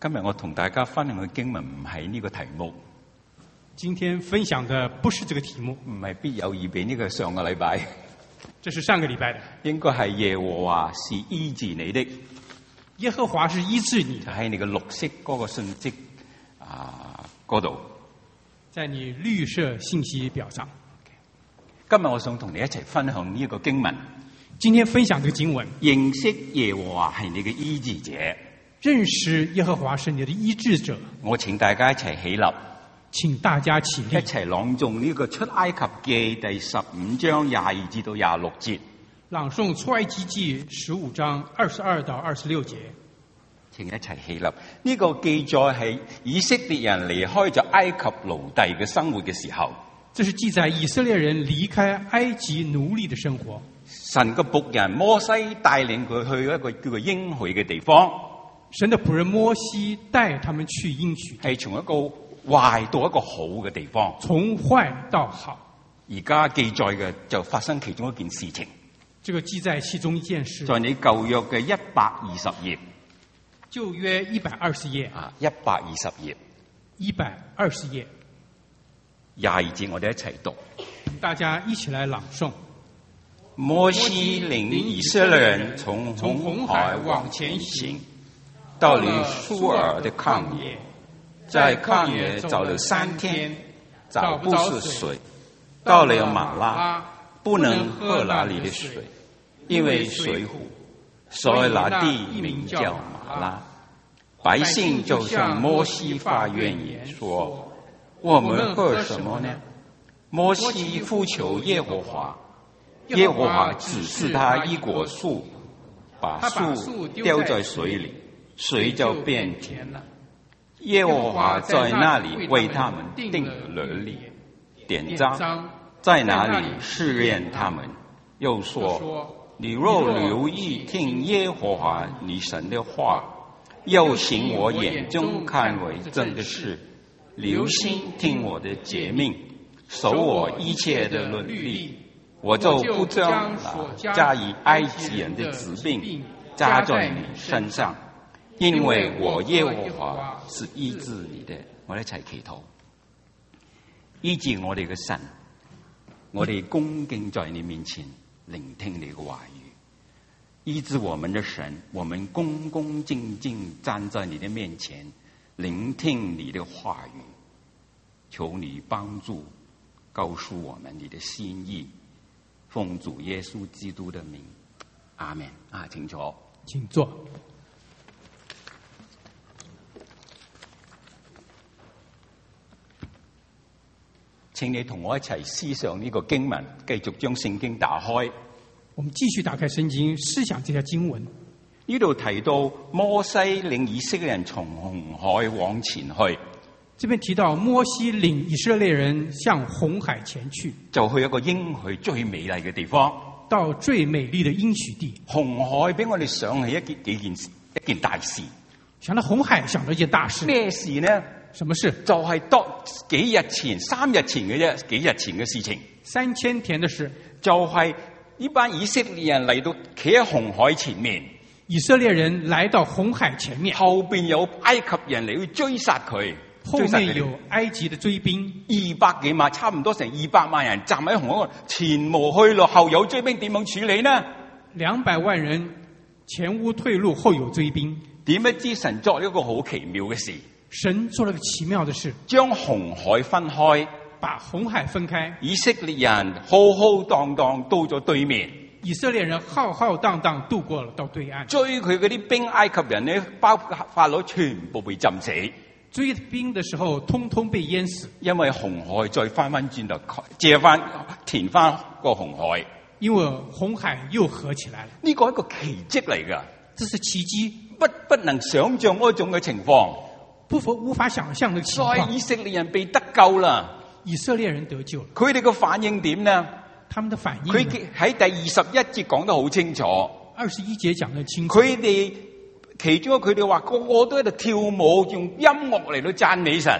今日我同大家分享嘅經文唔係呢個題目， 今天分享的不是這個題目， 唔係必有預備呢個上個禮拜， 這是上個禮拜的。 應該係耶和華是醫治你的， 耶和華是醫治你就喺你嘅綠色嗰個信息嗰度。 在你綠色信息表上。 今日我想同你一齊分享呢一個經文。 今天分享這個經文， 認識耶和華係你嘅醫治者。 認識耶和華是你的醫治者。 我請大家一齊起立， 請大家起立， 一齊朗誦呢個出埃及記第15章22至到26節。 朗誦出埃及記15章22到26節。 請一齊起立。呢個記載係以色列人離開咗埃及奴隸嘅生活嘅時候。 這是記載以色列人離開埃及奴隸的生活。 神嘅僕人摩西帶領佢去一個叫做應許嘅地方。 神的僕人摩西帶他們去應許， 係從一個壞到一個好嘅地方。 從壞到好。 而家記載嘅就發生其中一件事情。 這個記載其中一件事， 在你舊約嘅120頁。 舊約120頁。 120頁。 120頁。 22節我哋一齊讀。 大家一起來朗誦。 摩西領以色列人從紅海往前行，到了蘇爾的曠野，在曠野走了3天，找不是水，到了馬拉，不能喝那裡的水，因為水苦，所以那地名叫馬拉。百姓就向摩西發怨言說：我們喝什麼呢？摩西呼求耶和華，耶和華指示他一棵樹，把樹丟在水裡，水就變甜了。耶和華在那裡為他們定了律例典章，在那裡試驗他們，又說：你若留意聽耶和華你神的話，又行我眼中看為正的事，留心聽我的誡命，守我一切的律例，我就不將加以埃及人的疾病加在你身上，因為我耶和華是醫治你的。我哋一齊祈禱。醫治我哋嘅神，我哋恭敬在你面前聆聽你嘅話語。醫治我們的神，我們恭恭敬敬站在你的面前聆聽你的話語。求你幫助告訴我們你的心意，奉主耶穌基督的名，阿們。請坐。 請坐。 請你同我一齊思想呢個經文，繼續將聖經打開。 我們繼續打開聖經，思想這條經文。 呢度提到摩西領以色列人從紅海往前去。 這邊提到摩西領以色列人向紅海前去， 就去一個應許最美麗嘅地方， 到最美麗的應許地。 紅海俾我哋想起一件大事。 想到紅海，想到一件大事。 咩事呢？ 什麼事？ 就係多幾日前3日前嘅啫，幾日前嘅事情。 3000天的事， 就係呢班以色列人嚟到企喺紅海前面。 以色列人來到紅海前面， 後邊有埃及人嚟去追殺佢。 後面有埃及的追兵 ，200幾萬，差唔多成200萬人站喺紅海，前無去路，後有追兵，點樣處理呢 ？200萬人前無退路，後有追兵。 點不知神作了一個好奇妙嘅事。 神做了個奇妙的事， 將紅海分開， 把紅海分開。 以色列人浩浩蕩蕩到咗對面。 以色列人浩浩蕩蕩渡過了到對岸。 追佢嗰啲兵，埃及人呢，包括法老全部被浸死。 追兵的時候，通通被淹死。 因為紅海再翻轉頭借翻填翻個紅海， 因為紅海又合起來了。 呢個係一個奇蹟嚟噶， 這是奇蹟， 不能想象嗰種嘅情況， 無法想象的情況。 以色列人被得救啦， 以色列人得救了。 佢哋嘅反應點呢？ 他們的反應， 佢喺第21節講得好清楚。 21節講得清楚。 佢哋其中佢哋話個個都喺度跳舞，用音樂嚟到讚美神。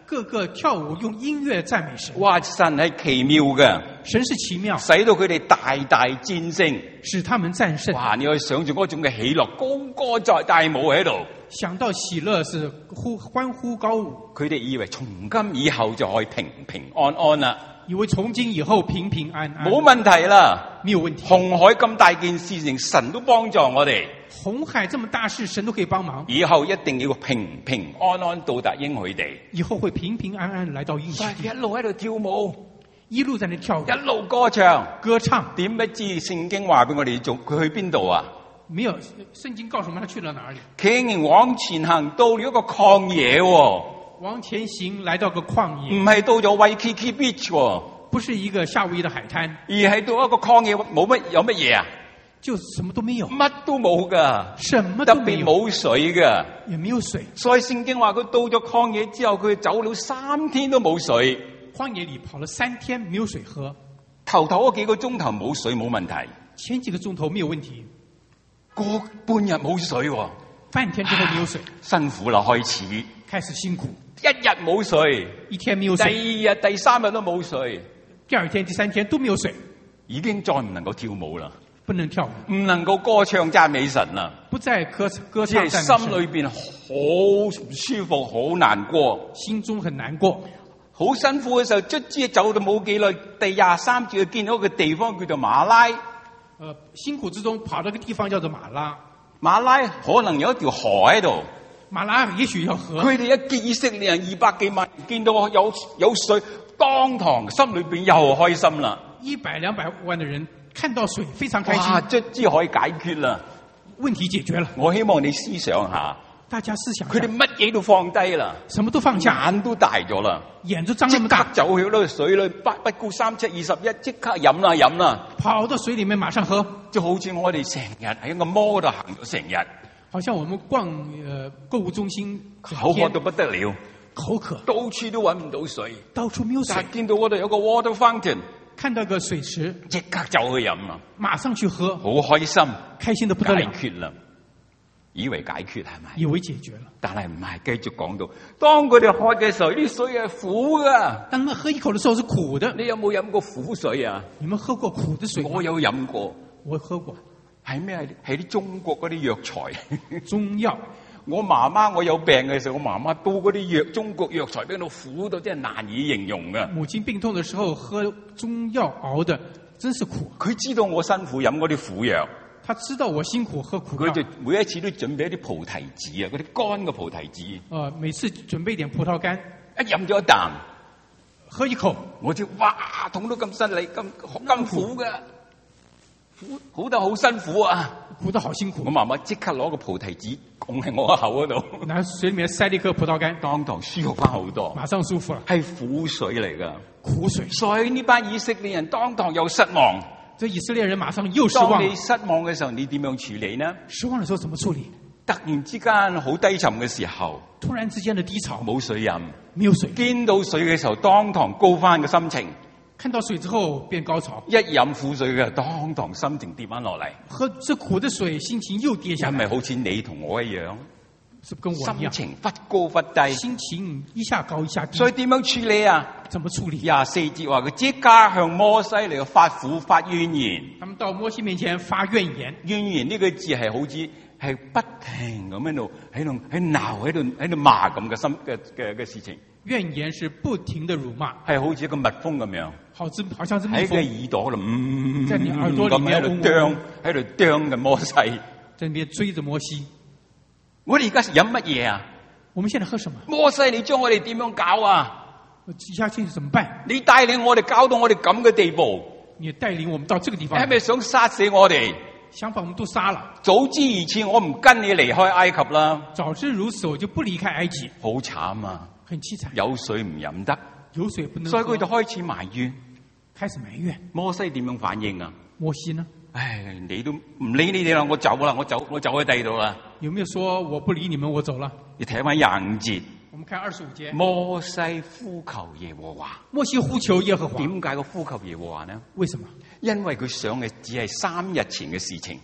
个个跳舞用音樂讚美神。 哇！神係奇妙嘅， 神是奇妙， 使到佢哋大大戰勝。 使他們戰勝。 哇！你可以想住嗰種嘅喜樂，高歌在大舞喺度。 想到喜樂是歡呼高舞， 佢哋以為從今以後就可以平平安安啦， 以為從今以後平平安安， 冇問題啦， 沒有問題。 紅海咁大件事情，神都幫助我哋。 紅海這麼大事，神都可以幫忙。 以後一定要平平安安到達應許地。 以後會平平安安來到應許地。 一路喺度跳舞， 一路在那跳舞， 一路歌唱， 歌唱。 點不知聖經話俾我哋做，佢去邊度啊？ 沒有，聖經告訴我們他去了哪裡？ 竟然往前行到了一個曠野喎， 往前行來到個曠野， 唔係到咗 Waikiki Beach 喎， 不是一個夏威夷的海灘， 而係到一個曠野，冇乜有乜嘢啊？ 就什麼都沒有， 乜都冇噶， 什麼特都沒有， 別冇水噶。 也沒有水。 所以聖經話佢到咗曠野之後，佢走了3天都冇水。 荒野裡跑了3天沒有水喝， 頭嗰幾個鐘頭冇水冇問題， 前幾個鐘頭沒有問題， 個半日冇水喎， 半天之後沒有水， 辛苦啦，開始辛苦。 一日冇水， 一天沒有第水， 二日、第3日都冇水， 第二天、第3天都沒有水， 已經再唔能夠跳舞啦， 不能跳舞， 唔能夠歌唱讚美神啦， 不再歌只唱係讚美神， 心裏邊好唔舒服，好難過。 心中很難過。 好辛苦嘅時候，卒之走到冇幾耐，第23節見到一個地方叫做馬拉。 辛苦之中跑到個地方叫做馬拉， 馬拉可能有一條河喺度。 馬拉也許有河。 佢哋一見以色列人200幾萬，見到有水，當堂心裏邊又開心啦。 100、200萬的人看到水非常開哇！ 心， 卒之可以解決啦。 問題解決了。 我希望你思想下， 大家思想佢哋乜嘢都放低啦， 什麼都放下， 眼都大咗啦， 眼都張即刻那麼大， 走去嗰個水裏，不顧3尺21，即刻飲啦。 跑到水裡面馬上喝， 就好似我哋成日喺個摩度行咗成日， 好像我們逛購物中心， 口渴到不得了， 口渴， 到處都揾唔到水， 到處沒有水但，係見到嗰度有個 water fountain， 看到個水池， 即刻走去飲啦， 馬上去喝， 好開心， 開心得不得了， 解決啦，以為解決係咪？ 以為解決了。 但係唔係，繼續講到，當佢哋喝嘅時候，啲水係苦噶。 當他們喝一口的時候是苦的。 你有冇飲過苦水啊？ 你們喝過苦的水嗎？ 我有飲過。 我喝過。 係咩？係啲中國嗰啲藥材。 中藥。 我媽媽我有病嘅時候，我媽媽煲嗰啲中國藥材俾到苦到真係難以形容噶。 母親病痛的時候喝中藥熬的，真是苦。 佢知道我辛苦飲嗰啲苦藥。 他知道我辛苦喝苦藥。 佢就每一次都準備一啲菩提子啊，嗰啲乾嘅菩提子。 每次準備點葡萄乾。 一飲咗一啖， 喝一口， 我就哇痛到咁犀利，咁苦嘅。苦得好辛苦啊！ 苦得好辛苦。 我媽媽即刻攞個菩提子拱喺我個口嗰度， 拿水裡面塞了一顆葡萄乾， 當堂舒服翻好多。 馬上舒服了。 係苦水嚟噶， 苦水。 所以呢班以色列人當堂又失望。 這以色列人馬上又失望。 當你失望嘅時候，你點樣處理呢？ 失望嘅時候怎麼處理？ 突然之間好低沉嘅時候， 突然之間的低潮， 冇水飲， 沒有水。 見到水嘅時候，當堂高翻個心情。 看到水之後變高潮， 一飲苦水嘅，當堂心情跌翻落嚟。 喝這苦的水，心情又跌下來。 係咪好似你同我一樣？ 是跟我一樣， 心情忽高忽低， 心情一下高一下低。 所以點樣處理啊？ 怎麼處理 ？24節話佢即刻向摩西嚟發苦發怨言。 他們到摩西面前發怨言。 怨言呢個字係好似係不停咁喺度鬧喺度罵咁嘅心嘅事情。 怨言是不停的辱罵， 係好似一個蜜蜂咁樣， 好像是蜜蜂喺佢耳朵度， 在你耳朵裡面喺度啄嘅摩西， 在那邊追着摩西。 我哋而家飲乜嘢啊？ 我們現在喝什麼？ 摩西，你將我哋點樣搞啊？ 接下去怎麼辦？ 你帶領我哋搞到我哋咁嘅地步， 你帶領我們到這個地方， 係咪想殺死我哋？ 想把我們都殺了。 早知如此，我唔跟你離開埃及啦。 早知如此，我就不離開埃及。 好慘啊！ 很淒慘， 有水唔飲得， 有水不能喝， 所以佢就開始埋怨。 開始埋怨。 摩西點樣反應啊？ 摩西呢？ 唉，你都唔理你哋啦，我走啦，我走喺第二度啦。 有沒有說我不理你們，我走了？ 你睇翻25節。 我們看25節。 摩西呼求耶和華。 摩西呼求耶和華。 點解個呼求耶和華呢？ 為什麼？ 因為佢想嘅只係3日前嘅事情。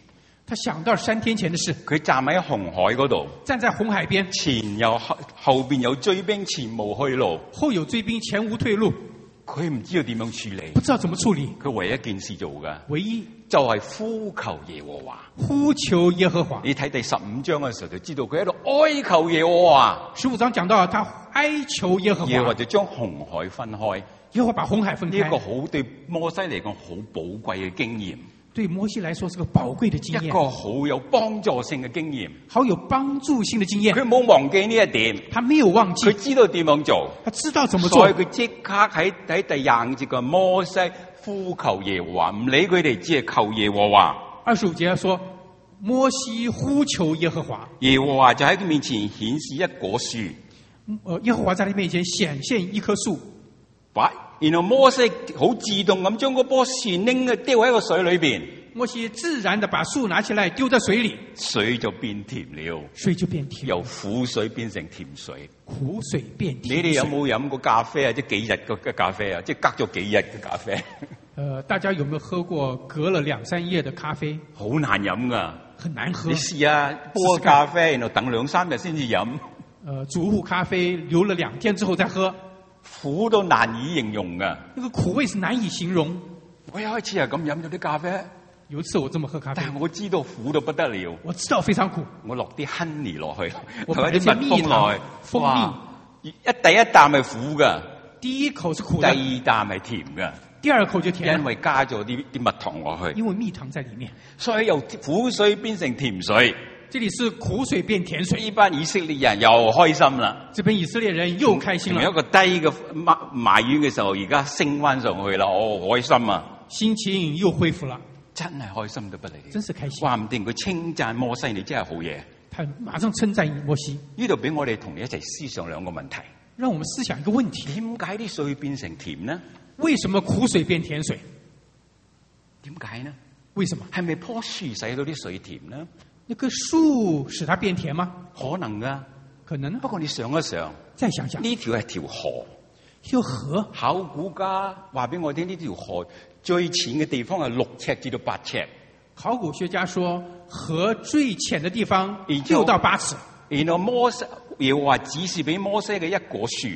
他想到3天前的事， 佢站喺紅海嗰度， 站在紅海邊， 前有後邊有追兵，前無去路， 後有追兵，前無退路， 佢唔知道點樣處理， 不知道怎麼處理。 佢唯一一件事做嘅， 唯一就係呼求耶和華。 呼求耶和華。 你睇第15章嘅時候就知道佢喺度哀求耶和華。 15章講到他哀求耶和華， 耶和華就將紅海分開。 耶和華把紅海分開。 呢一個好對摩西嚟講好寶貴嘅經驗。 對摩西來說是個寶貴的經驗， 一個好有幫助性嘅經驗， 好有幫助性的經驗。 佢冇忘記呢一點， 他沒有忘記， 佢知道點樣做， 他知道怎麼做， 所以佢即刻喺第25節嘅摩西呼求耶和華，唔理佢哋，只係求耶和華。 25節說摩西呼求耶和華， 耶和華就喺佢面前顯示一棵樹， 耶和華在他面前顯現一棵樹。 然後摩西好自動咁將嗰棵樹拎去丟喺個水裏邊， 摩西自然地把樹拿起來丟在水裏， 水就變甜了， 水就變甜， 由苦水變成甜水， 苦水變甜水。 你哋有冇飲過咖啡啊？即係幾日嘅咖啡啊？即係隔咗幾日嘅咖啡？ 大家有沒有喝過隔了2-3夜的咖啡？ 好難飲噶， 很難喝。 你試下煲咖啡，然後等2-3日先至飲。 煮壺咖啡留了2天之後再喝， 苦到難以形容噶。 那個苦味是難以形容。 我一開始係咁飲咗啲咖啡， 有一次我這麼喝咖啡， 但係我知道苦到不得了。 我知道非常苦， 我落啲 honey 落去， 我同埋啲蜜蜂落去， 蜂蜜第一啖係苦噶， 第一口是苦的， 第二啖係甜噶， 第二口就甜， 因為加咗啲蜜糖落去， 因為蜜糖在裏面， 所以由苦水變成甜水。 這裏是苦水變甜水， 呢班以色列人又開心啦。 這邊以色列人又開心了。 從一個低嘅埋怨嘅時候，而家升翻上去啦，開心啊！ 心情又恢復了， 真係開心到不得了， 真是開心。 話唔定佢稱讚摩西，你真係好嘢。 他馬上稱讚摩西。 呢度俾我哋同你一齊思想兩個問題。 讓我們思想一個問題： 點解啲水變成甜呢？ 為什麼苦水變甜水？ 點解呢？ 為什麼？ 係咪棵樹使到啲水甜呢？ 那棵樹使它變甜嗎？ 可能噶， 可能。 不過你想一想， 再想想， 呢條係條河， 條河。 考古家話俾我聽，呢條河最淺嘅地方係6尺至到8尺。 考古學家說，河最淺的地方6到8尺。 然後摩西又話指示俾摩西嘅一棵樹，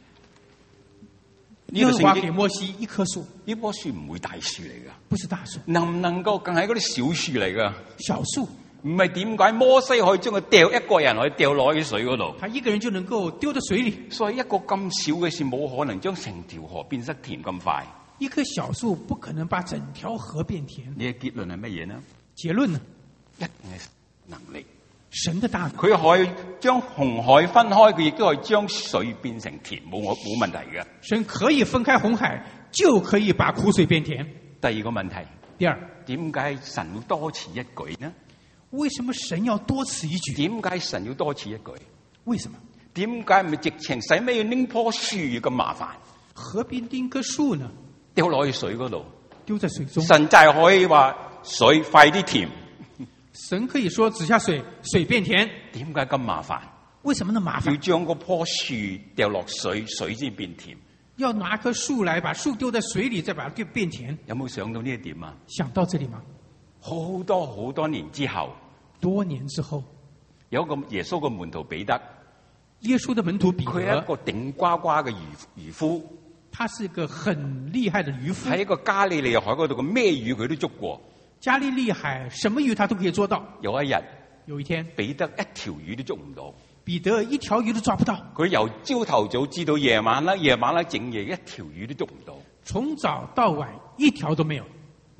耶和華給摩西一棵樹， 呢棵樹唔會大樹嚟噶， 不是大樹， 能唔能夠更係嗰啲小樹嚟噶？ 小樹。 唔係點解摩西可以將佢掉一個人可以掉落去水嗰度？ 他一個人就能夠丟到水裏。 所以一個咁小嘅事冇可能將成條河變得甜咁快。 一棵小樹不可能把整條河變甜。 你嘅結論係乜嘢呢？ 結論呢？ 一定係能力， 神的大能。 佢可以將紅海分開，佢亦都可以將水變成甜，冇問題嘅。 神可以分開紅海，就可以把苦水變甜。 第二個問題， 第二， 點解神要多此一舉呢？ 為什麼神要多此一舉？ 點解神要多此一舉？ 為什麼？ 點解唔係直情使咩要拎棵樹咁麻煩？ 何必拎棵樹呢？ 掉落去水嗰度， 丟在水中。 神就係可以話水快啲甜。 神可以說指下水，水變甜。 點解咁麻煩？ 為什麼那麼麻煩？ 要將嗰棵樹掉落水，水先變甜。 要拿棵樹來，把樹丟在水裏，再把它變甜。 有冇想到呢一點啊？ 想到這裏嗎？ 好多年之後， 多年之後， 有一個耶穌嘅門徒彼得， 耶穌的門徒彼得， 佢係一個頂呱呱嘅漁夫， 他是一個很厲害的漁夫， 喺一個加利利海嗰度嘅咩魚佢都捉過。 加利利海什麼魚他都可以捉到。 有一日， 有一天， 彼得一條魚都捉唔到， 彼得一條魚都抓不到。 佢由朝頭早至到夜晚啦，夜晚啦整夜一條魚都捉唔到， 從早到晚一條都沒有。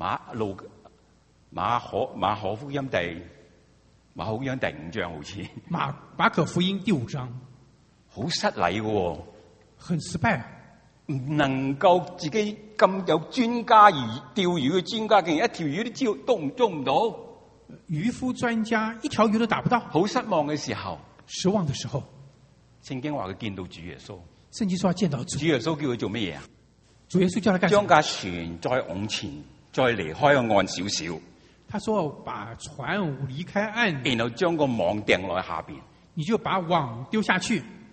馬可福音第5章好似馬可福音第5章， 好失禮嘅， 很失敗， 唔能夠自己咁有專家而釣魚嘅專家，竟然一條魚都捉唔到。 漁夫專家一條魚都打不到， 好失望嘅時候， 失望的時候， 聖經話佢見到主耶穌。 聖經說要見到主。 主耶穌叫佢做乜嘢啊？ 主耶穌叫他幹什麼？ 將架船再往前，再離開個岸少少。 他說把船離開岸， 然後將個網掟落去下邊。 你就把網丟下去。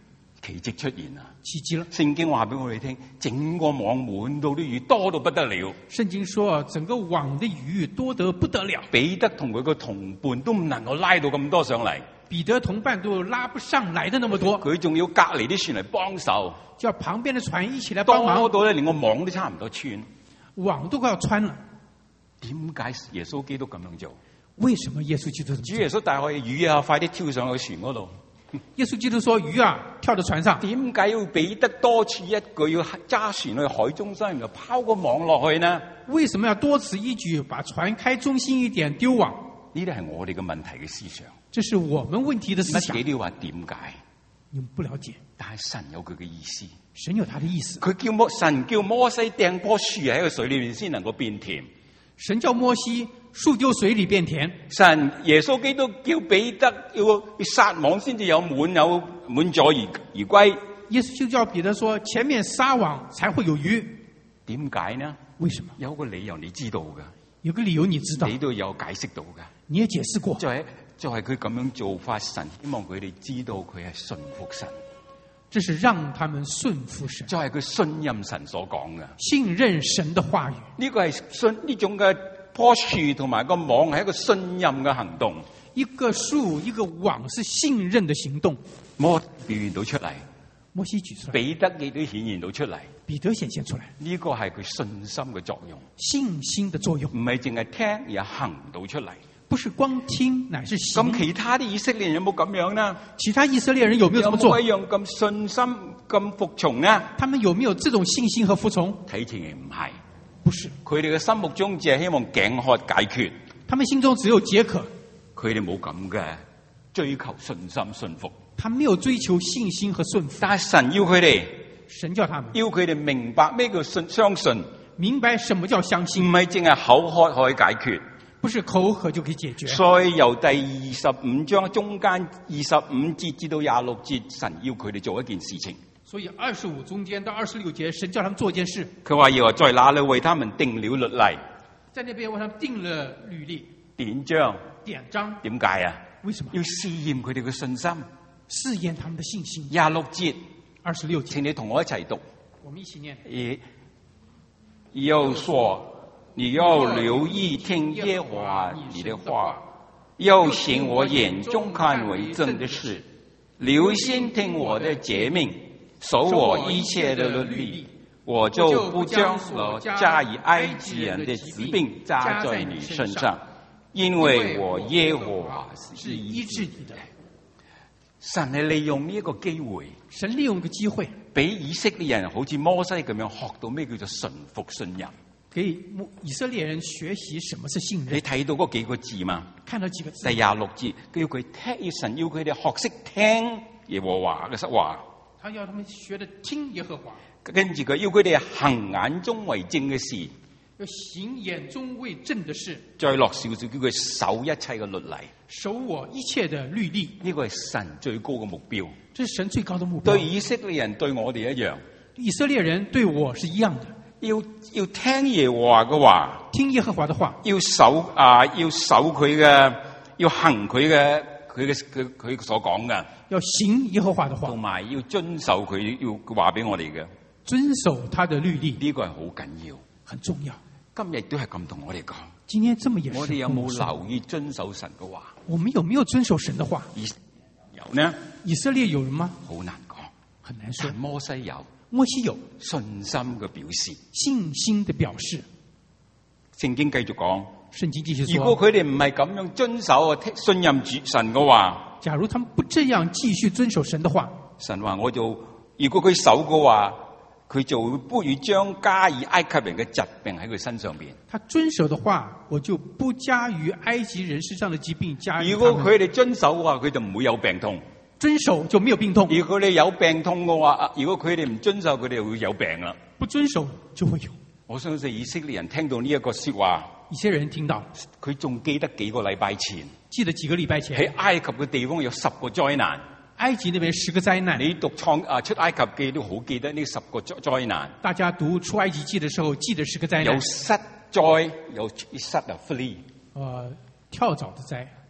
奇蹟出現啦！ 奇蹟了。 聖經話俾我哋聽，整個網滿到啲魚多到不得了。 聖經說，整個網的魚多得不得了。 彼得同佢個同伴都唔能夠拉到咁多上嚟。 彼得同伴都拉不上來的那麼多， 佢仲要隔離啲船嚟幫手， 叫旁邊的船一起來幫忙， 多到咧連個網都差唔多穿， 網都快要穿了。 點解耶穌基督咁樣做？ 為什麼耶穌基督這麼做？ 主耶穌帶我哋魚啊，快啲跳上去船嗰度。 耶穌基督說：魚啊，跳到船上。 點解要彼得多此一舉要揸船去海中心，然後拋個網落去呢？ 為什麼要多此一舉，把船開中心一點丟網？ 呢啲係我哋嘅問題嘅思想。 這是我們問題的思想。 乜嘢都要話點解？ 你們不了解。 但係神有佢嘅意思。 神有他的意思。 神叫摩西掟棵樹喺個水裏面先能夠變甜。 神叫摩西樹丟水裏變甜。 耶穌基督叫彼得要撒網先至有滿載而歸。 耶穌就叫彼得說：前面撒網才會有魚。 點解呢？ 為什麼？ 有個理由你知道㗎。 有個理由你知道。 你都有解釋到㗎。 你也解釋過。 就係佢咁樣做法，神希望佢哋知道佢係順服神。 這是讓他們順服神。 就係佢信任神所講嘅。 信任神的話語。 呢個係呢種嘅棵樹同埋個網係一個信任嘅行動。 一個樹一個網是信任的行動。 摩西表現到出嚟。 摩西舉出來。 彼得亦都顯現到出嚟。 彼得顯現出來。 呢個係佢信心嘅作用。 信心的作用。 唔係淨係聽而行到出嚟。 不是光聽，乃是行。 咁其他啲以色列人有冇咁樣呢？ 其他以色列人有沒有這麼做？ 有冇一樣咁信心、咁服從呢？ 他們有沒有這種信心和服從？ 睇情形唔係， 不是。 佢哋嘅心目中只係希望頸渴解決。 他們心中只有解渴。 佢哋冇咁嘅追求信心信服。 他沒有追求信心和順服。 但係神要佢哋， 神叫他們， 要佢哋明白咩叫相信， 明白什麼叫相信， 唔係淨係口渴可以解決。 不是口渴就可以解決。 所以由第25章中間25節至到26節，神要佢哋做一件事情。 所以25中間到26節，神叫他們做一件事。 佢話要在那裏為他們定了律例， 在那邊為他們定了律例典章。點解啊？ 為什麼？ 要試驗佢哋嘅信心， 試驗他們的信心。 26節 ，26節， 請你同我一齊讀。 我們一起念。 又說。你要留意聽耶和華你的話，要行我眼中看為正的事，留心聽我的誡命，守我一切的律例，我就不將所加於埃及人的疾病加在你身上，因為我耶和華是醫治你的。神係利用呢一個機會， 神利用個機會，俾以色列人好似摩西咁樣學到咩叫做順服信任。 給以色列人學習什麼是信任。 你睇到嗰幾個字嘛？ 看到幾個字。 第26節，佢要佢聽，神要佢哋學識聽耶和華嘅話。 他要他們學得聽耶和華。 跟住佢要佢哋行眼中為正嘅事。 要行眼中為正的事。 再落少少，叫佢守一切嘅律例。 守我一切的律例。 呢個係神最高嘅目標。 這是神最高的目標。 對以色列人對我哋一樣。 以色列人對我是一樣的。 要聽耶和華嘅話， 聽耶和華的話， 要守佢嘅，要行佢所講嘅， 要行耶和華的話， 同埋要遵守佢要話俾我哋嘅， 遵守他的律例， 呢個係好緊要， 很重要。 今日都係咁同我哋講， 今天這麼也是。 我哋有冇留意遵守神嘅話？ 我們有沒有遵守神的話？ 有呢？ 以色列有人嗎？ 好難講， 很難說。 但摩西有。 摩西有信心嘅表示， 信心的表示。 聖經繼續講， 聖經繼續說， 如果佢哋唔係咁樣遵守信任主神嘅話， 假如他們不這樣繼續遵守神的話， 神話如果佢守嘅話，佢就不會將加於埃及人嘅疾病喺佢身上邊。 他遵守的話，我就不加於埃及人身上的疾病加於。 如果佢哋遵守嘅話，佢就唔會有病痛。 遵守就沒有病痛。 如果你有病痛嘅話，如果佢哋唔遵守，佢哋會有病啦。 不遵守就會有。 我相信以色列人聽到呢一個說話， 一些人聽到， 佢仲記得幾個禮拜前， 記得幾個禮拜前喺埃及嘅地方有10個災難。 埃及那邊10個災難。 你讀出埃及記都好記得呢10個災難。 大家讀出埃及記的時候，記得10個災難。 有虱災，有虱啊 flea， 跳蚤的災。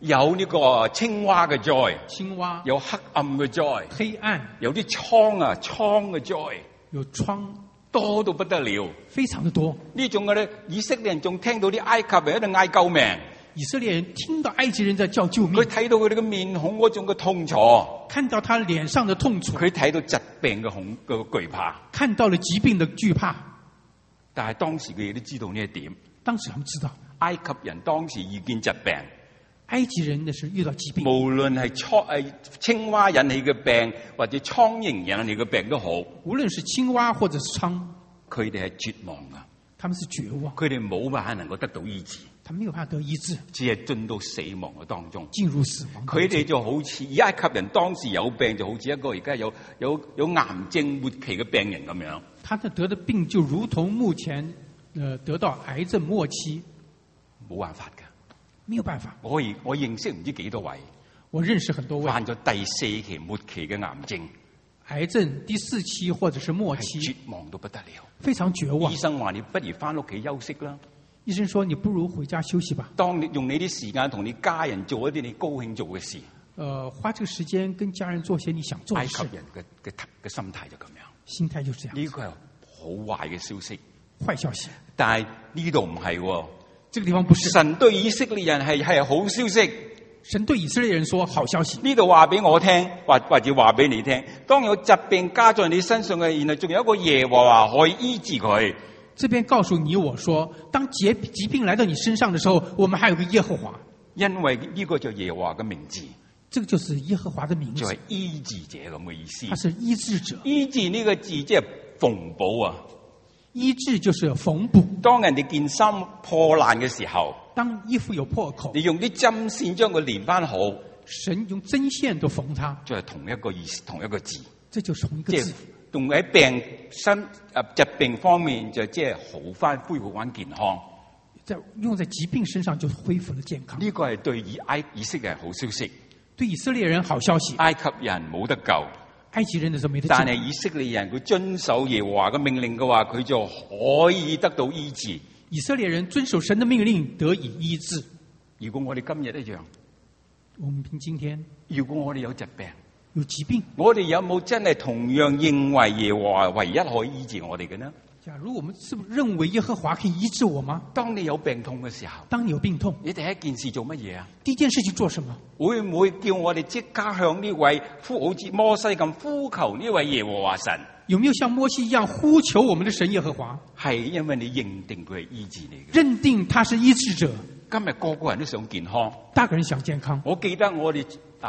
有呢個青蛙嘅災， 青蛙， 有黑暗嘅災， 黑暗， 有啲瘡嘅災， 有瘡， 多到不得了。 非常的多。 呢種嘅咧，以色列人仲聽到啲埃及人喺度嗌救命， 以色列人聽到埃及人在叫救命， 佢睇到佢哋嘅面孔嗰種嘅痛楚， 看到他臉上的痛楚， 佢睇到疾病嘅懼怕， 看到了疾病的懼怕。 但係當時佢哋都知道呢一點。 當時他們知道， 埃及人當時遇見疾病， 埃及人那時遇到疾病， 無論係青蛙引起嘅病，或者蒼蠅引起嘅病都好， 無論是青蛙或者是瘡， 佢哋係絕望噶， 他們是絕望， 佢哋冇辦法能夠得到醫治， 他們沒有辦法得醫治， 只係進到死亡嘅當中， 進入死亡。 佢哋就好似埃及人當時有病，就好似一個而家有癌症末期嘅病人咁樣。 他們得的病就如同目前得到癌症末期， 冇辦法㗎， 沒有辦法。 我認識唔知幾多位， 我認識很多位患咗第4期末期嘅癌症， 癌症第4期或者是末期， 絕望到不得了， 非常絕望。 醫生話你不如翻屋企休息啦。 醫生說你不如回家休息吧。 當你用你啲時間同你家人做一啲你高興做嘅事， 花這個時間跟家人做些你想做的事。 埃及人嘅心態就咁樣， 心態就是這樣。 呢個係好壞嘅消息， 壞消息。 但係呢度唔係喎， 這個地方不是。 神對以色列人係好消息。 神對以色列人說好消息。 呢度話俾我聽，或者話俾你聽，當有疾病加在你身上嘅，然後仲有一個耶和華可以醫治佢。 這邊告訴你我說，當疾病來到你身上的時候，我們還有個耶和華， 因為呢個就耶和華嘅名字， 這個就是耶和華的名字， 就係醫治者咁嘅意思。 他是醫治者。 醫治呢個字即係縫補啊， 醫治就是縫補。 當人哋件衫破爛嘅時候， 當衣服有破口， 你用啲針線將佢連翻好， 神用針線都縫它， 就係同一個意思，同一個字， 這就是同一個字。 用喺疾病方面就即係好翻，恢復翻健康。 用在疾病身上就恢復了健康。 呢個係對以色列人好消息， 對以色列人好消息。 埃及人冇得救， 埃及人的時候沒得救， 但係以色列人佢遵守耶和華嘅命令嘅話，佢就可以得到醫治。 以色列人遵守神的命令得以醫治。 如果我哋今日一樣， 我們今天如果我哋有疾病， 有疾病， 我哋有冇真係同樣認為耶和華唯一可以醫治我哋嘅呢？ 假如我們是不是認為耶和華可以醫治我嗎？ 當你有病痛嘅時候， 當你有病痛， 你第一件事做乜嘢啊？ 第一件事情做什麼？ 會唔會叫我哋即刻向呢位好似摩西咁呼求呢位耶和華神？ 有沒有像摩西一樣呼求我們的神耶和華？ 係因為你認定佢係醫治你嘅， 認定他是醫治者。 今日個個人都想健康， 大個人想健康。 我記得我哋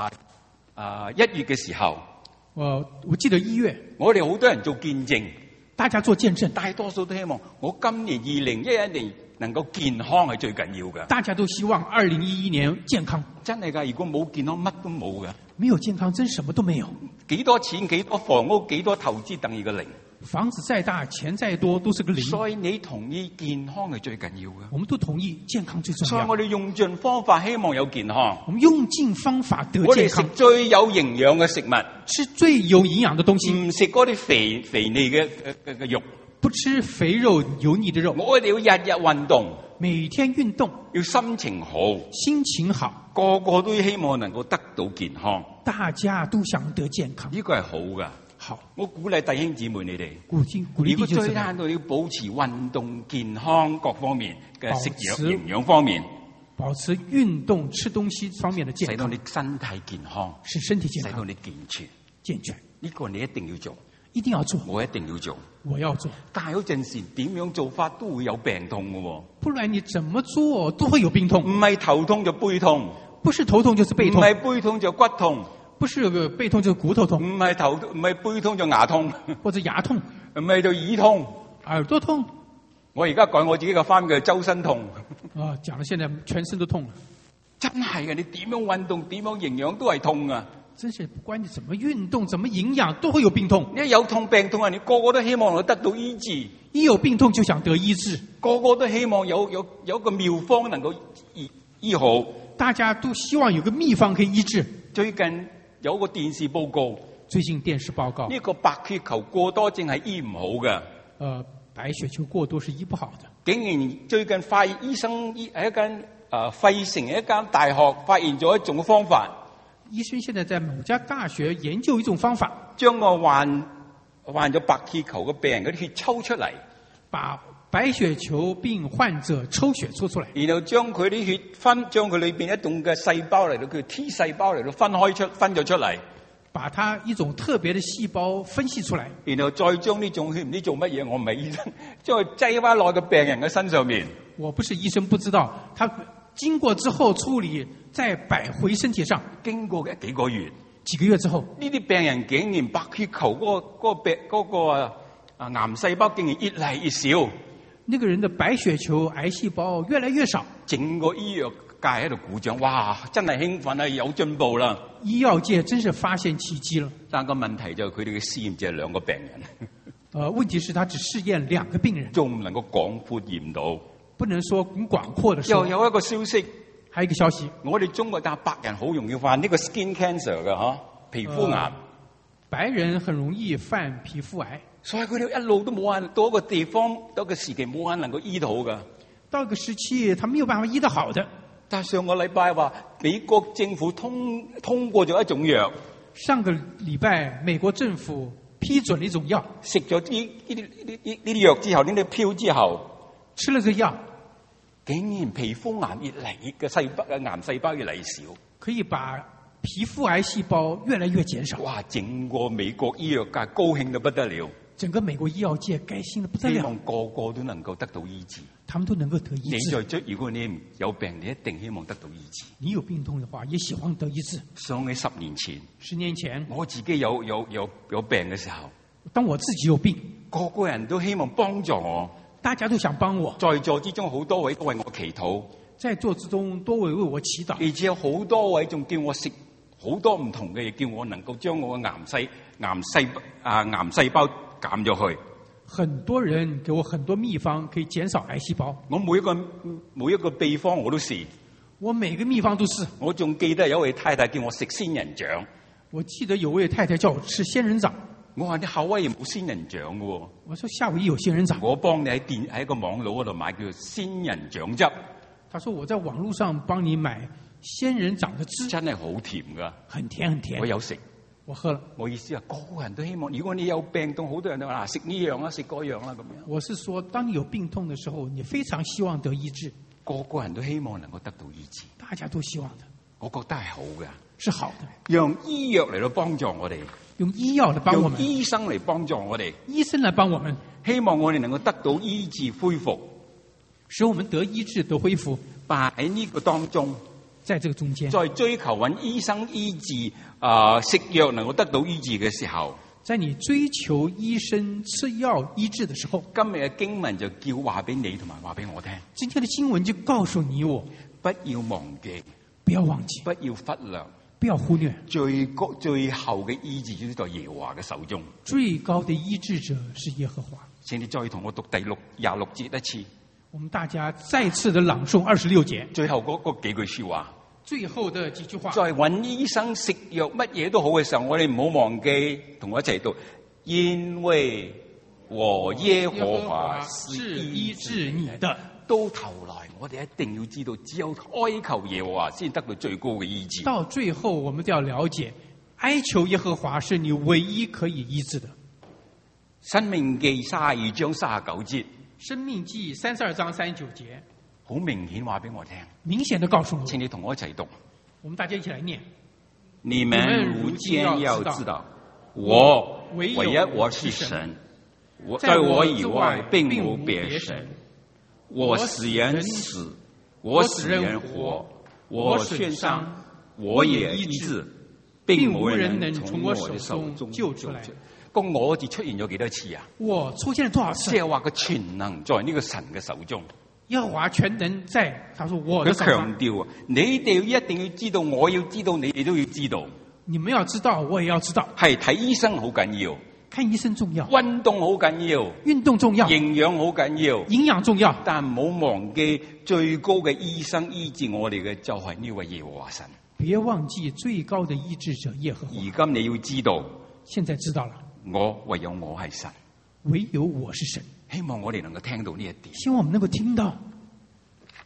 1月嘅時候， 我記得1月， 我哋好多人做見證， 大家做見證， 大多數都希望我今年2011年能夠健康係最緊要嘅。 大家都希望2011年健康。 真係㗎，如果冇健康，乜都冇嘅。 沒有健康，真什麼都沒有。 幾多錢、幾多房屋、幾多投資，等於個零。 房子再大，錢再多，都是個零。 所以你同意健康係最緊要嘅。 我們都同意健康最重要。 所以我哋用盡方法希望有健康。 我們用盡方法得健康。 我哋食最有營養嘅食物， 吃最有營養的東西， 唔食嗰啲肥膩嘅肉， 不吃肥肉油膩的肉。 我哋要日日運動， 每天運動， 要心情好， 心情好， 個個都希望能夠得到健康。 大家都想得健康， 呢個係好㗎。 好， 我鼓勵弟兄姊妹你哋， 鼓勵如果最慳到要保持運動、健康各方面嘅食養營養方面， 保持運動吃東西方面的健康， 使到你身體健康， 使身體健康， 使到你健全。 健全， 呢個你一定要做， 一定要做， 我一定要做， 我要做。 但係有陣時點樣做法都會有病痛嘅喎。 不然你怎麼做都會有病痛， 唔係頭痛就背痛， 不是頭痛就是背痛， 唔係背痛就骨痛。 不是背痛就是骨頭痛， 唔係背痛就牙痛， 或者牙痛， 唔係就耳痛、 耳朵痛。 我而家改我自己嘅翻嘅周身痛。 講到現在全身都痛了， 真係嘅，你點樣運動、點樣營養都係痛啊！ 真是不管你怎麼運動、怎麼營養，都會有病痛。 一有痛病痛啊，你個個都希望能夠得到醫治。 一有病痛就想得醫治， 個個都希望有一個妙方能夠醫好。 大家都希望有個秘方可以醫治。 最近有個電視報告， 最近電視報告， 呢個白血球過多症係醫唔好嘅。 白血球過多是醫不好的。 竟然最近發現醫生喺一間費城一間大學發現咗一種方法， 醫生現在在某家大學研究一種方法， 將個患咗白血球嘅病人嗰啲血抽出嚟， 把白血球病患者抽血抽出來， 然後將佢啲血將佢裏邊一種嘅細胞嚟到叫 T 細胞嚟到分咗出嚟， 把它一種特別的細胞分析出來， 然後再將呢種血唔知做乜嘢，我唔係醫生，將佢擠翻落個病人嘅身上面。 我不是醫生，不知道，他經過之後處理，再擺回身體上。 經過嘅幾個月之後， 呢啲病人竟然白血球嗰個癌細胞竟然越嚟越少。 那個人的白血球癌細胞越來越少， 整個醫藥界喺度鼓掌，哇！真係興奮啊，有進步啦！ 醫藥界真是發現奇蹟了。 但個問題就係佢哋嘅試驗只係2個病人。 問題是他只試驗2個病人， 仲唔能夠廣闊驗到？ 不能說很廣闊的說。 又有一個消息， 還有一個消息， 我哋中國大白人好容易患呢個 skin cancer 嘅嗬，皮膚癌。 白人很容易犯皮膚癌。 所以佢哋一路都冇人到一個地方，到一個時期冇人能夠醫到㗎。 到一個時期，他沒有辦法醫得好的。 但係上個禮拜話，美國政府通過咗一種藥。 上個禮拜，美國政府批准了一種藥。 食咗呢啲藥之後，呢啲票之後， 吃了個藥， 竟然皮膚癌越嚟越嘅癌細胞越嚟越少， 可以把皮膚癌細胞越來越減少。哇！ 整個美國醫藥界高興得不得了。 整個美國醫藥界開心得不得了， 希望個個都能夠得到醫治。 他們都能夠得醫治。 如果你有病，你一定希望得到醫治。 你有病痛的話，也喜歡得醫治。 想起10年前 ，10年前我自己有病嘅時候， 當我自己有病， 個個人都希望幫助我， 大家都想幫我。 在座之中好多位都為我祈禱， 在座之中多位為我祈禱， 而且有好多位仲叫我食好多唔同嘅嘢，叫我能夠將我嘅癌細胞減咗去。 很多人給我很多秘方，可以減少癌細胞。 我每一個秘方我都試， 我每個秘方都試。 我仲記得有位太太叫我食仙人掌， 我記得有位太太叫我吃仙人掌。 我話你夏威夷冇仙人掌嘅喎。 我說夏威夷有仙人掌。 我幫你喺個網絡嗰度買叫做仙人掌汁。 他說我在網絡上幫你買仙人掌的汁， 真係好甜㗎， 很甜很甜。 我有食。 我喝了。 我意思係個個人都希望，如果你有病痛，好多人都話食呢樣啦，食嗰樣啦咁樣。 我是說，當你有病痛的時候，你非常希望得醫治。 個個人都希望能夠得到醫治， 大家都希望的。 我覺得係好嘅， 是好的。 用醫藥嚟到幫助我哋， 用醫藥嚟幫我們， 用醫生嚟幫助我哋， 醫生嚟幫我們， 希望我哋能夠得到醫治恢復， 使我們得醫治得恢復。 但喺呢個當中， 在這個中間， 在追求揾醫生醫治食藥能夠得到醫治嘅時候， 在你追求醫生吃藥醫治的時候， 今日嘅經文就叫話俾你同埋話俾我聽。 今天的經文就告訴你我， 不要忘記， 不要忘記， 不要忽略， 不要忽略。 最後嘅醫治就在耶和華嘅手中。 最高的醫治者是耶和華。 請你再同我讀26節一次。 我們大家再次的朗誦26節， 最後嗰幾句說話。 最後的幾句話。 在揾醫生食藥乜嘢都好嘅時候，我哋唔好忘記同我一齊讀，因為我耶和華是醫治你的。到頭來，我哋一定要知道，只有哀求耶和華先得到最高嘅醫治。 到最後，我們都要了解，哀求耶和華是你唯一可以醫治的。 申命記32章39節。 申命記32章39節， 好明顯話俾我聽， 明顯的告訴我， 請你同我一齊讀。 我們大家一起來念。 你們如今要知道，我唯一我是神，在我以外並無別神。我使人死，我使人活，我宣傷，我也醫治，並無人能從我手中救出來。個我字出現咗幾多次啊？ 我出現了多少次？ 即係話個全能在呢個神嘅手中。 耶和華全能在，他說我的手上。 佢強調啊，你哋一定要知道，我要知道，你哋都要知道。 你們要知道，我也要知道。 係睇醫生好緊要， 看醫生重要， 運動好緊要， 運動重要， 營養好緊要， 營養重要。但唔好忘記最高嘅醫生醫治我哋嘅就係呢位耶和華神。 別忘記最高的醫治者耶和華。 而今你要知道， 現在知道了。 唯有我係神， 唯有我是神。 希望我哋能夠聽到呢一點。 希望我們能夠聽到。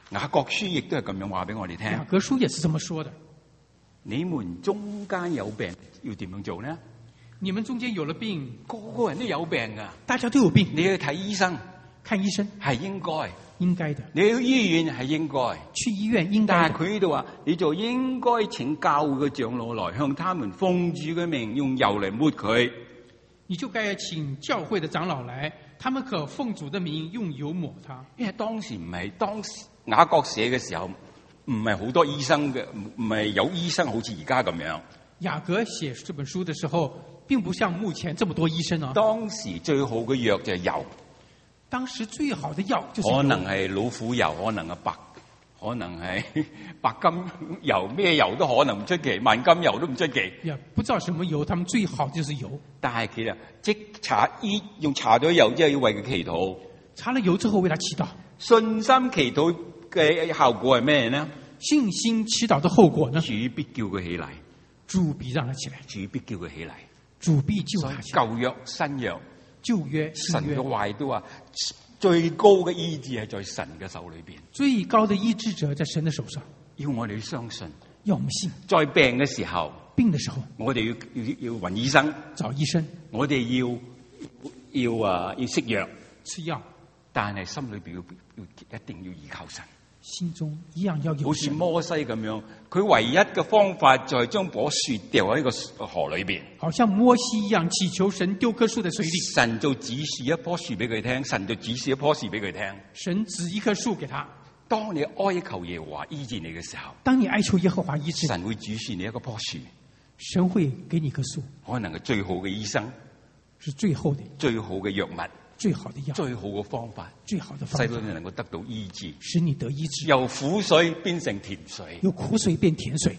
雅各書亦都係咁樣話俾我哋聽。 雅各書也是這麼說的。 你們中間有病要點樣做呢？ 你們中間有了病， 個個人都有病噶， 大家都有病， 你去睇醫生， 看醫生係應該， 應該的。 你去醫院係應該， 去醫院應該的。 但係佢呢度話，你就應該請教會嘅長老來向他們奉主嘅名用油嚟抹佢。 你就該請教會的長老來，他們可奉主的名用油抹他。 因為當時雅各寫嘅時候，唔係好多醫生嘅，唔係有醫生好似而家咁樣。 雅各寫這本書的時候，並不像目前這麼多醫生啊。 當時最好嘅藥就係油， 當時最好的藥就是油， 可能係老虎油，可能係可能係白金油，咩油都可能唔出奇，萬金油都唔出奇。 也不知道什麼油，他們最好就是油。 但係其實即搽咗油之後要為佢祈禱， 搽了油之後為他祈禱。 信心祈禱嘅效果係咩呢？ 信心祈禱的後果呢？ 主必叫佢起嚟， 主必讓他起來， 主必叫佢起嚟， 主必救他起來。 舊約新約， 舊約神嘅話都話最高嘅醫治係在神嘅手裏邊， 最高的醫治者在神的手上。 要我哋相信， 要我們信。 在病嘅時候， 病的時候， 我哋要揾醫生， 找醫生。 我哋要食藥， 吃藥， 但係心裏邊一定要依靠神。 心中一樣要有神。 好似摩西咁樣，佢唯一嘅方法就係將棵樹掉喺個河裏邊。 好像摩西一樣，祈求神丟棵樹在水裏。 神就指示一棵樹俾佢聽，神就指示一棵樹俾佢聽。 神指一棵樹給他。 當你哀求耶和華醫治你嘅時候， 當你哀求耶和華醫治， 神會指示你一個棵樹， 神會給你一棵樹， 可能係最好嘅醫生， 是最後的最好嘅藥物， 最好的藥， 最好嘅方法， 最好的方法， 使到你能夠得到醫治， 使你得醫治， 由苦水變成甜水， 由苦水變甜水。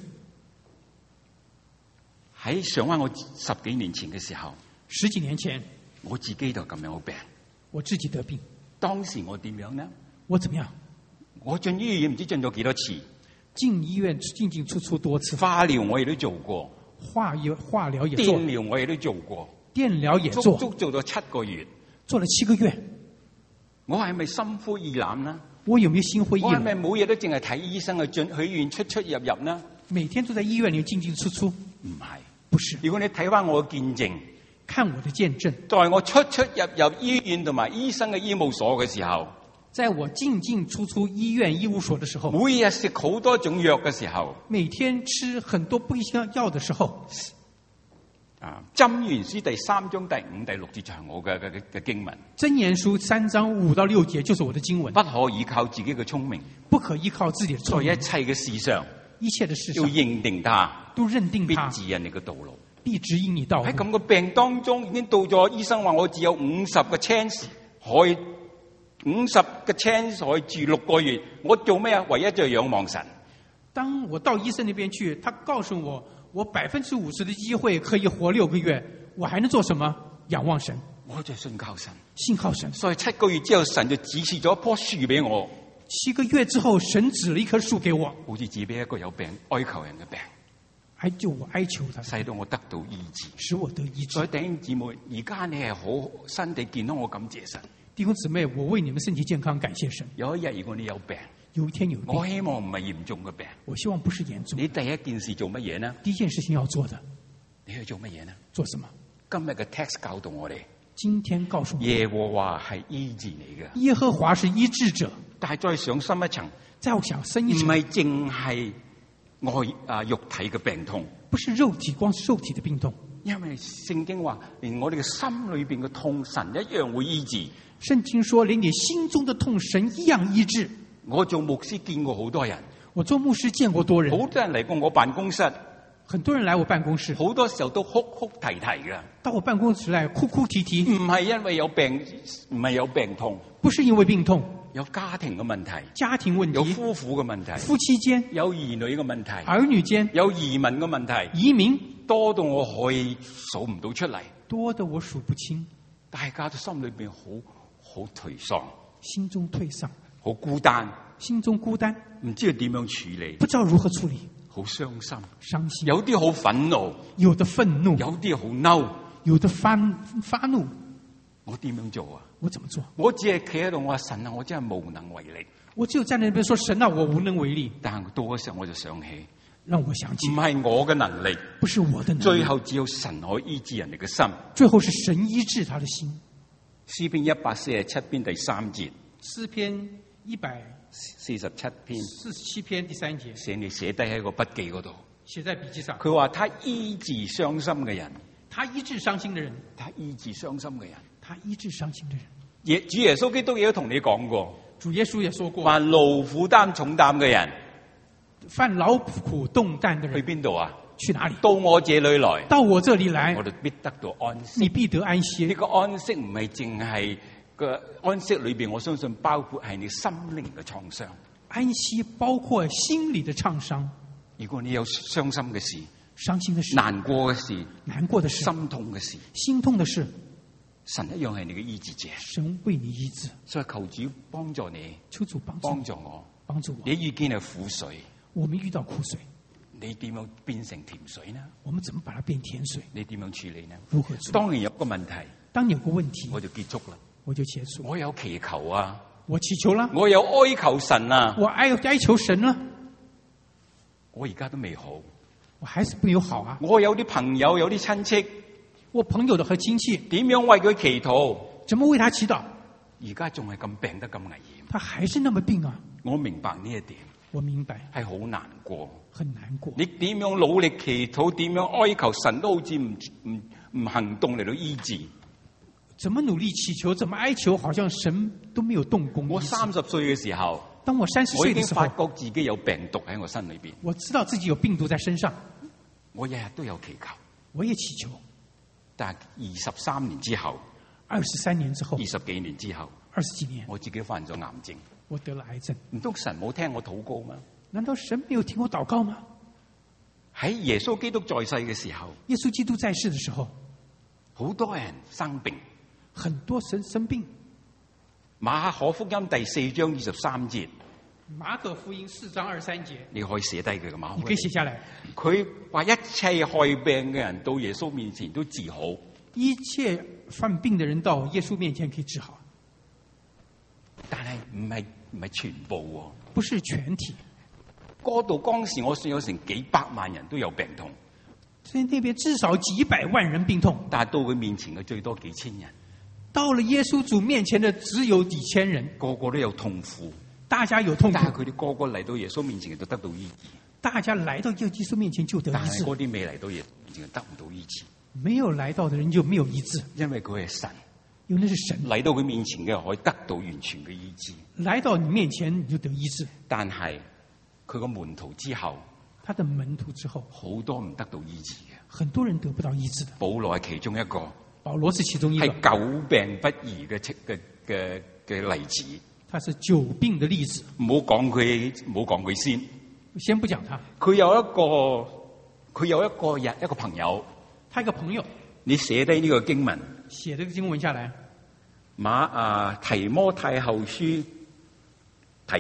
喺上翻我10幾年前嘅時候 ，10幾年前， 我自己就咁樣有病， 我自己得病。 當時我點樣呢？ 我怎麼樣？ 我進醫院唔知進咗幾多次， 進醫院進出多次， 化療我亦都做過， 化療也做， 電療我亦都做過， 電療也做， 足做咗7個月， 做了7個月。 我係咪心灰意冷呢？ 我有沒有心灰意冷？ 我係咪每日都淨係睇醫生去醫院出入呢？ 每天都在醫院裏進出， 唔係， 不是。 如果你睇翻我嘅見證， 看我的見證， 在我出入醫院同埋醫生嘅醫務所嘅時候， 在我進出醫院醫務所的時候， 每日食好多種藥嘅時候， 每天吃很多不一樣藥的時候， 箴言書第3章第5、第6節就係我嘅經文。 箴言書3章5到6節就是我的經文。 不可依靠自己嘅聰明， 不可依靠自己的聰明， 在一切嘅事上， 一切的事上要認定他， 都認定他， 必指引你嘅道路， 必指引你道路。 喺咁個病當中，已經到咗醫生話我只有50個 chance 可以50個 chance 可以住6個月，我做咩啊？唯一就係仰望神。 當我到醫生那邊去，他告訴我50%的機會可以活6個月，我還能做什麼？仰望神， 我就信靠神， 信靠神。 所以7個月之後，神就指示咗一棵樹俾我。 7個月之後，神指了一棵樹給我， 好似指俾一個有病哀求人嘅病， 還就我哀求他， 使到我得到醫治， 使我得醫治。 所以弟兄姊妹，而家你係好身體健康，我感謝神。 弟兄姊妹，我為你們身體健康感謝神。 有一日如果你有病， 有一天有病， 我希望唔係嚴重嘅病， 我希望不是嚴重。 你第一件事做乜嘢呢？ 第一件事情要做的， 你去做乜嘢呢？ 做什麼？ 今日嘅 text 教導我哋， 今天告訴我， 耶和華係醫治你嘅。 耶和華是醫治者。 但係再上深一層， 再我想深一層， 唔係淨係肉體嘅病痛， 不是肉體，光是肉體的病痛。 因為聖經話，連我哋嘅心裏邊嘅痛，神一樣會醫治。 聖經說，連你心中的痛，神一樣醫治。 我做牧師見過好多人， 我做牧師見過多人， 好多人嚟過我辦公室， 很多人來我辦公室， 好多時候都哭哭啼啼嘅。 到我辦公室來哭哭啼啼， 唔係因為有病，唔係有病痛， 不是因為病痛， 有家庭嘅問題， 家庭問題， 有夫婦嘅問題， 夫妻間， 有兒女嘅問題， 兒女間， 有移民嘅問題， 移民多到我可以數唔到出嚟， 多得我數不清。 大家都心裏邊好頹喪， 心中退喪， 好孤單， 心中孤單， 唔知道點樣處理， 不知道如何處理， 好傷心， 傷心， 有啲好憤怒， 有的憤怒， 有啲好嬲， 有的發怒。 我點樣做啊？ 我怎麼做？ 我只係企喺度，我話神啊，我真係無能為力。 我只有站在那邊說神啊，我無能為力。 但係到嗰時候我就想起， 讓我想起， 唔係我嘅能力， 不是我的能力， 最後只有神可以醫治人哋嘅心。 最後是神醫治他的心。 詩篇147篇第3節， 詩篇 147篇 47篇第3節， 寫低喺個筆記嗰度， 寫在筆記上。 佢話他醫治傷心嘅人， 他醫治傷心的人， 他醫治傷心嘅人， 他醫治傷心的人。 主耶穌基督亦都同你講過， 主耶穌也說過， 凡勞苦擔重擔嘅人， 犯勞苦重擔的人去邊度啊？ 去哪裏？ 到我這裏來， 到我這裏來， 我哋必得到安息。 你必得安息。 呢個安息唔係淨係個安息裏邊，我相信包括係你心靈嘅創傷。 安息包括心理的創傷。 如果你有傷心嘅事、 傷心的事、 難過嘅事、 難過的事、 心痛嘅事、 心痛的事， 神一樣係你嘅醫治者。 神為你醫治， 所以求主幫助你， 求主幫助我，幫助我。 你遇見係苦水， 我們遇到苦水， 你點樣變成甜水呢？ 我們怎麼把它變甜水？ 你點樣處理呢？ 如何處理？ 當然有個問題， 當有個問題， 我就結束啦。 我就結束。 我有祈求啊， 我祈求啦， 我有哀求神啊， 我哀求神啦， 我而家都未好， 我還是沒有好啊。 我有啲朋友，有啲親戚， 我朋友的和親戚點樣為佢祈禱？ 怎麼為他祈禱？ 而家仲係咁病得咁危險， 他還是那麼病啊！ 我明白呢一點， 我明白係好難過， 很難過。 你點樣努力祈禱，點樣哀求神，都好似唔行動嚟到醫治。 怎麼努力祈求，怎麼哀求，好像神都沒有動工。 我30歲嘅時候， 當我30歲的時候， 我已經發覺自己有病毒喺我身裏邊。 我知道自己有病毒在身上， 我日日都有祈求， 我也祈求。 但係23年之後 ，23年之後 ，20幾年之後 ，20幾年， 我自己患咗癌症。 我得了癌症， 唔通神冇聽我禱告嗎？ 難道神沒有聽我禱告嗎？ 喺耶穌基督在世嘅時候， 耶穌基督在世的時候， 好多人生病， 很多人生病。 馬可福音第4章23節， 馬可福音4章23節， 你可以寫低佢嘅馬可。 你可以寫下來。 佢話一切害病嘅人到耶穌面前都治好， 一切犯病的人到耶穌面前可以治好。 但係唔係全部喎， 不是全體。 嗰度當時我算有成幾百萬人都有病痛， 在那邊至少幾百萬人病痛， 但係到佢面前嘅最多幾千人。 到了耶穌主面前的只有幾千人， 個個都有痛苦， 大家有痛苦， 但係佢哋個個嚟到耶穌面前就得到醫治。 大家來到耶穌面前就得醫治， 但係嗰啲未嚟到耶穌面前得唔到醫治。 沒有來到的人就沒有醫治， 因為佢係神， 因為那是神。 嚟到佢面前嘅可以得到完全嘅醫治。 來到你面前你就得醫治， 但係佢個門徒之後， 他的門徒之後， 好多唔得到醫治嘅， 很多人得不到醫治的。 保羅係其中一個， 保羅是其中一個， 係久病不醫嘅例子。 他是久病的例子。 唔好講佢先， 先不講他。 佢有一個朋友， 他一個朋友， 你寫低呢個經文， 寫這個經文下來。 提摩太後書第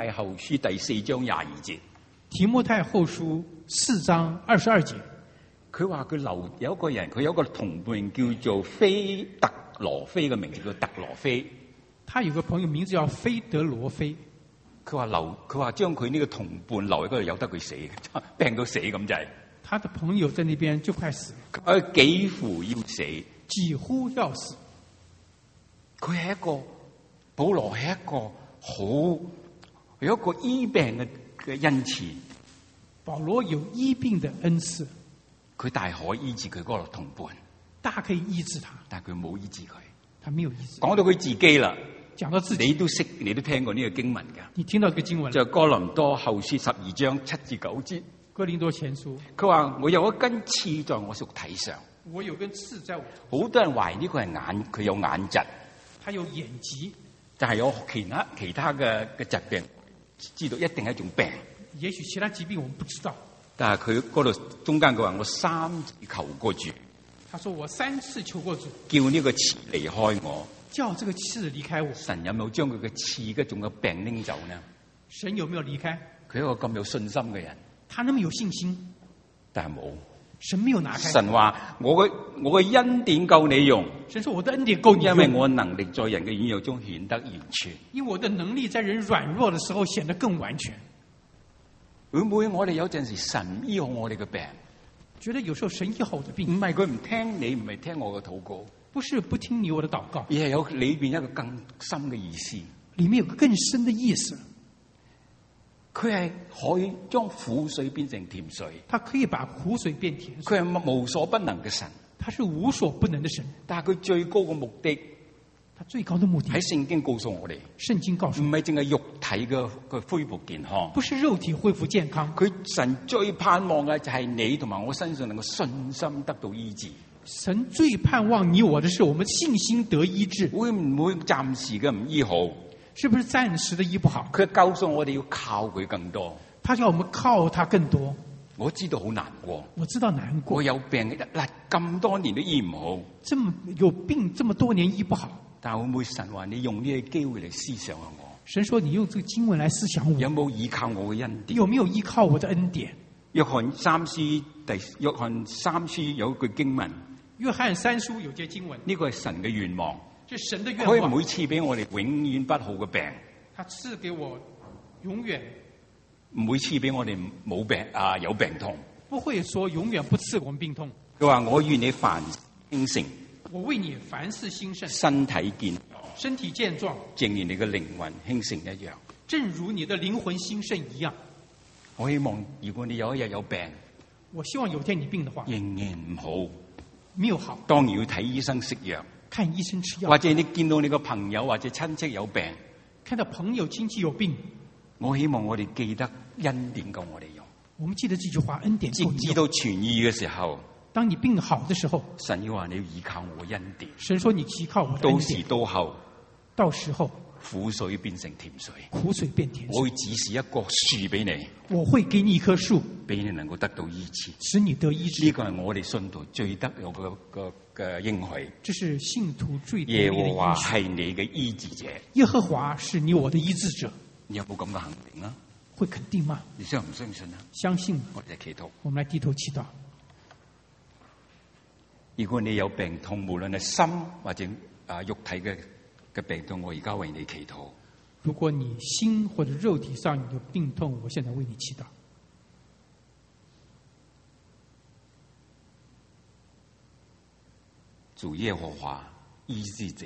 4章22節。 提摩太後書4章22節。 佢話佢有一個人，佢有一個同伴叫做特羅非嘅名字叫特羅非。 他有個朋友名字叫菲德羅非。 佢話將佢呢個同伴留喺嗰度，由得佢死，病到死咁就係。 他的朋友在那邊就快死， 佢幾乎要死， 幾乎要死。 佢係保羅係一個有一個醫病嘅恩賜。 保羅有醫病的恩賜， 佢大可醫治佢嗰個同伴， 大可以醫治他， 但係佢冇醫治佢。 他沒有醫治。 講到佢自己啦， 講到自己， 你都聽過呢個經文噶。 你聽到這個經文就係哥林多後書12章7至9節。 哥林多前書， 佢話我有一根刺在我肉體上。 我有根刺在我。 好多人懷疑呢個係佢有眼疾， 他有眼疾， 但係有其他嘅疾病，知道一定係一種病。 也許其他疾病我們不知道。 但係佢嗰度中間佢話我3次求過主。 他說我3次求過主， 叫呢個刺離開我。 叫這個刺離開我。 神有冇將佢嘅刺嗰種嘅病拎走呢？ 神有沒有離開？ 佢一個咁有信心嘅人， 他那麼有信心， 但係冇。 神没有拿开。 神話我嘅恩典夠你用， 神說我的恩典夠你用， 因為我能力在人嘅軟弱中顯得完全。 因為我的能力在人軟弱的時候顯得更完全。 會唔會我哋有陣時神醫好我哋嘅病？ 覺得有時候神醫好我的病， 唔係佢唔聽你，唔係聽我嘅禱告， 不是不聽你我的禱告， 而係有裏邊一個更深嘅意思。 裏面有個更深的意思。 佢係可以將苦水變成甜水， 他可以把苦水變甜水。 佢係無所不能嘅神， 他是無所不能的神。 但係佢最高嘅目的， 他最高的目的喺聖經告訴我哋， 聖經告訴唔係淨係肉體嘅恢復健康， 不是肉體恢復健康。 佢神最盼望嘅就係你同埋我身上能夠信心得到醫治。 神最盼望你我的是我們信心得醫治。 會唔會暫時嘅唔醫好？ 是不是暫時的醫不好？ 佢告訴我哋要靠佢更多。 他叫我們靠他更多。 我知道好難過， 我知道難過。 我有病嗱咁多年都醫唔好， 這麼有病這麼多年醫不好。但會唔會神話你用呢個機會嚟思想下我？ 神說你用這個經文來思想我， 有冇依靠我嘅恩典？ 有沒有依靠我的恩典？ 約翰三書有一句經文， 約翰三書有節經文， 呢個係神嘅願望。 這是神的願佢望。 唔會賜俾我哋永遠不好嘅病， 他賜給我永遠唔會賜俾我哋冇病有病痛。 不會說永遠不賜我們病痛。 佢話我願你凡興盛， 我為你凡事興盛， 身體健壯，正如你嘅靈魂興盛一樣。 正如你的靈魂興盛一樣。 我希望如果你有一日有病， 我希望有天你病的話， 仍然唔好， 沒有好， 當然要睇醫生食藥， 看醫生吃藥， 或者你見到你個朋友或者親戚有病， 看到朋友親戚有病， 我希望我哋記得恩典夠我哋用。 我們記得這句話，恩典夠你用。 直到痊癒嘅時候， 當你病好的時候， 神要話你要依靠我恩典。 神說你依靠我的恩典。 到時到後， 到時候苦水變成甜水， 苦水變甜水。 我會指示一個樹俾你， 我會給你一棵樹， 俾你能夠得到醫治， 使你得醫治。 呢個係我哋信徒最得有嘅應許。 這是信徒最得耶力的應許。 和華係你嘅醫治者， 耶和華是你我的醫治者。 你有冇咁嘅肯定啊？ 會肯定嗎？ 你相唔相信啊？ 相信。 我哋祈禱。 我們來低頭祈禱。 如果你有病痛，無論係心或者肉體嘅病痛，我而家為你祈禱。 如果你心或者肉體上有病痛，我現在為你祈禱。 主耶和華醫治者，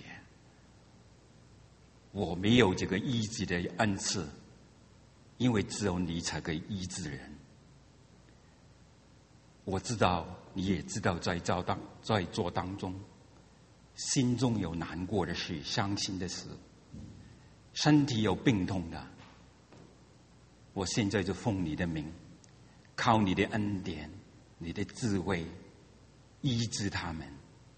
我沒有這個醫治的恩賜，因為只有你才可以醫治人。我知道，你也知道，在座當中，心中有難過的事，傷心的事，身體有病痛的，我現在就奉你的名，靠你的恩典，你的智慧，醫治他們，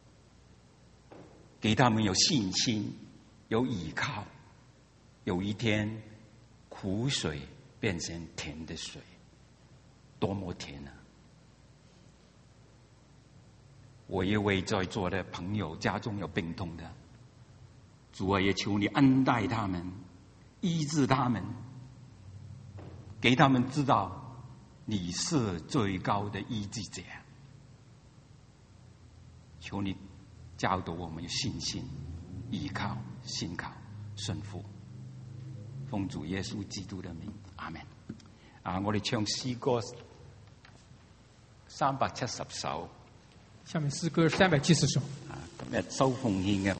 給他們有信心，有依靠，有一天苦水變成甜的水，多麼甜啊！我也為在座的朋友家中有病痛的，主啊，也求你恩待他們，醫治他們，給他們知道你是最高的醫治者。求你教導我們有信心、依靠、信靠、順服，奉主耶穌基督的名，阿們。我哋唱詩歌370首。 下面詩歌370首。 今日收奉獻嘅。